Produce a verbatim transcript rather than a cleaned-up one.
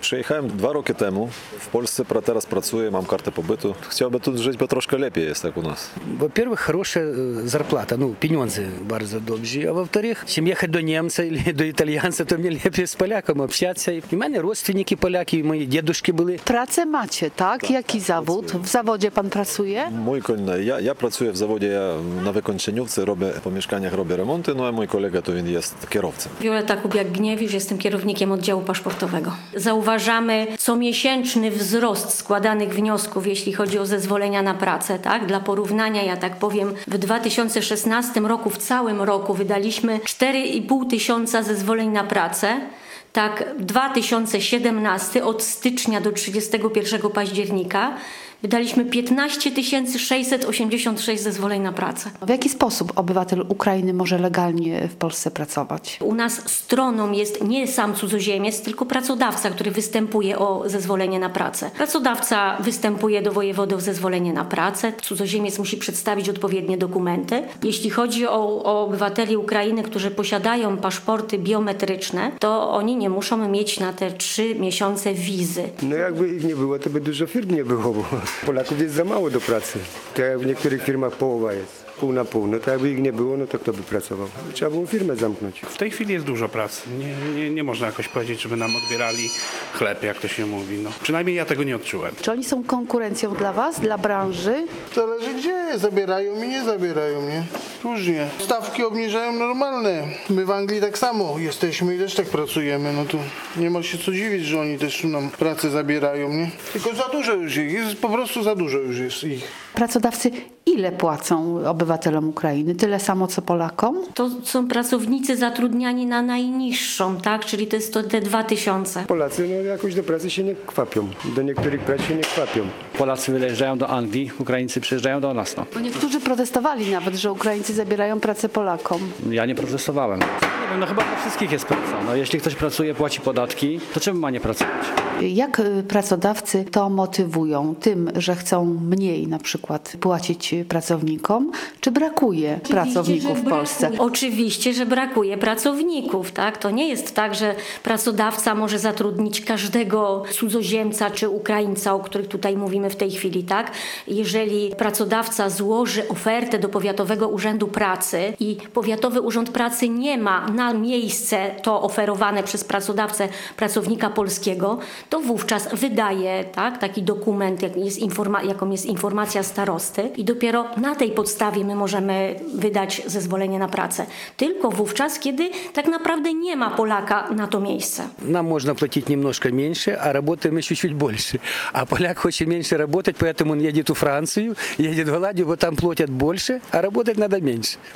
Przyjechałem dwa roki temu. W Polsce pra- teraz pracuję, mam kartę pobytu. Chciałbym tu żyć, bo troszkę lepiej jest jak u нас. Во-первых, хорошая э, зарплата, ну, пенёнзы bardzo добрі. А во-вторых, если ехать до немца или до итальянца, то мне лепше з поляком общаться. І в мене родственники поляки, і мої дедушки були. Pracę macie, tak? Jaki zawód? W zawodzie pan pracuje? Mój kolega, ja, ja pracuję w zawodzie, ja na wykończeniówce robię, po mieszkaniach robię remonty, no a mój kolega to він jest kierowcą. Wioleta Kubiak-Gniewisz, jestem kierownikiem oddziału paszportowego. Zauważamy comiesięczny wzrost składanych wniosków, jeśli chodzi o zezwolenia na pracę. Tak? Dla porównania, ja tak powiem, w dwa tysiące szesnastym roku, w całym roku wydaliśmy cztery i pół tysiąca zezwoleń na pracę. Tak, dwa tysiące siedemnasty od stycznia do trzydziestego pierwszego października wydaliśmy piętnaście tysięcy sześćset osiemdziesiąt sześć zezwoleń na pracę. W jaki sposób obywatel Ukrainy może legalnie w Polsce pracować? U nas stroną jest nie sam cudzoziemiec, tylko pracodawca, który występuje o zezwolenie na pracę. Pracodawca występuje do wojewody o zezwolenie na pracę. Cudzoziemiec musi przedstawić odpowiednie dokumenty. Jeśli chodzi o, o obywateli Ukrainy, którzy posiadają paszporty biometryczne, to oni nie muszą mieć na te trzy miesiące wizy. No jakby ich nie było, to by dużo firm nie było, bo Polaków jest za mało do pracy. To jak w niektórych firmach połowa jest, pół na pół. No to jakby ich nie było, no to kto by pracował? Trzeba było firmę zamknąć. W tej chwili jest dużo pracy. Nie, nie, nie można jakoś powiedzieć, żeby nam odbierali chleb, jak to się mówi. No, przynajmniej ja tego nie odczułem. Czy oni są konkurencją dla was, dla branży? Zależy gdzie, zabierają i nie zabierają, nie? Różnie. Stawki obniżają normalne. My w Anglii tak samo jesteśmy i też tak pracujemy, no to nie ma się co dziwić, że oni też nam pracę zabierają, nie? Tylko za dużo już ich, jest po prostu za dużo już jest ich. Pracodawcy ile płacą obywatelom Ukrainy? Tyle samo co Polakom? To są pracownicy zatrudniani na najniższą, tak? Czyli to jest to te dwa tysiące. Polacy no jakoś do pracy się nie kwapią. Do niektórych prac się nie kwapią. Polacy wyjeżdżają do Anglii, Ukraińcy przyjeżdżają do nas. No. Bo niektórzy protestowali nawet, że Ukraińcy zabierają pracę Polakom. Ja nie protestowałem. Nie wiem, no chyba dla wszystkich jest praca. No, jeśli ktoś pracuje, płaci podatki, to czemu ma nie pracować? Jak y, pracodawcy to motywują? Tym, że chcą mniej na przykład płacić pracownikom? Czy brakuje pracowników w Polsce? Brakuje. Oczywiście, że brakuje pracowników. Tak? To nie jest tak, że pracodawca może zatrudnić każdego cudzoziemca czy Ukraińca, o których tutaj mówimy w tej chwili. Tak? Jeżeli pracodawca złoży ofertę do Powiatowego Urzędu Pracy i Powiatowy Urząd Pracy nie ma na miejsce to oferowane przez pracodawcę pracownika polskiego, to wówczas wydaje tak, taki dokument, jak jest informa- jaką jest informacja starosty i dopiero na tej podstawie my możemy wydać zezwolenie na pracę. Tylko wówczas, kiedy tak naprawdę nie ma Polaka na to miejsce. Нам можно платить немножко меньше, а работаем еще чуть больше. А поляк хочет меньше работать, поэтому он едет в Францию, едет в Голландию, вот там платят больше, а работать надо меньше.